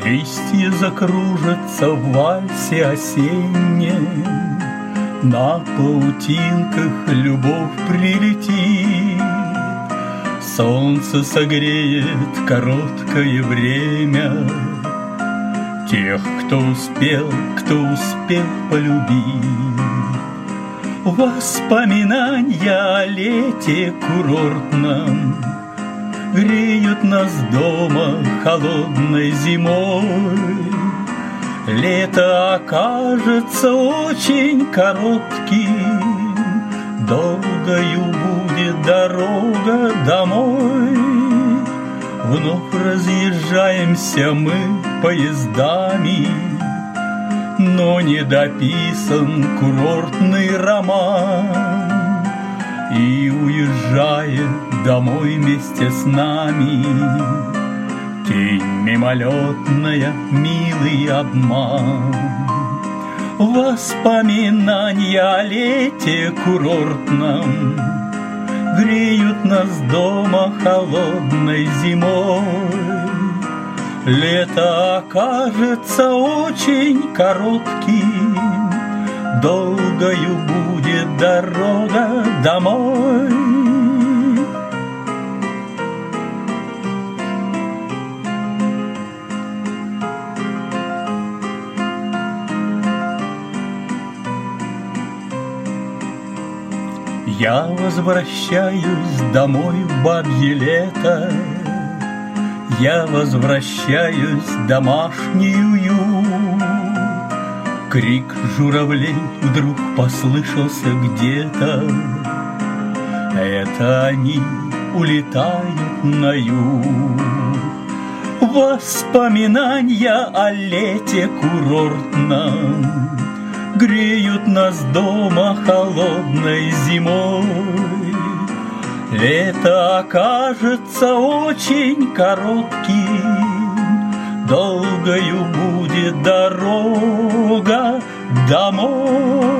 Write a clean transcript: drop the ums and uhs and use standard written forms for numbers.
Листья закружатся в вальсе осеннем, на паутинках любовь прилетит. Солнце согреет короткое время тех, кто успел полюбить. Воспоминания о лете курортном греют нас дома холодной зимой. Лето окажется очень коротким, долгою будет дорога домой. Вновь разъезжаемся мы поездами, но не дописан курортный роман. И уезжает домой вместе с нами тень мимолетная, милый обман. Воспоминания о лете курортном греют нас дома холодной зимой. Лето окажется очень коротким, долгою будет дорога домой. Я возвращаюсь домой в бабье лето, я возвращаюсь в домашний уют. Крик журавлей вдруг послышался где-то, это они улетают на юг. Воспоминания о лете курортном греют нас дома холодной зимой. Лето окажется очень коротким, долгою будет дорога домой.